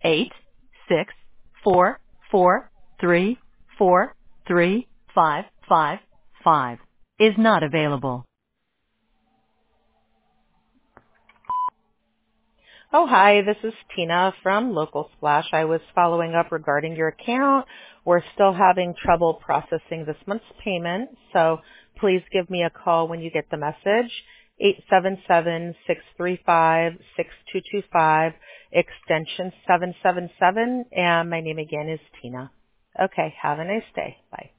864434355 is not available. Oh, hi, this is Tina from Local Splash. I was following up regarding your account. We're still having trouble processing this month's payment, so please give me a call when you get the message. 877-635-6225, extension 777, and my name again is Tina. Okay, have a nice day. Bye.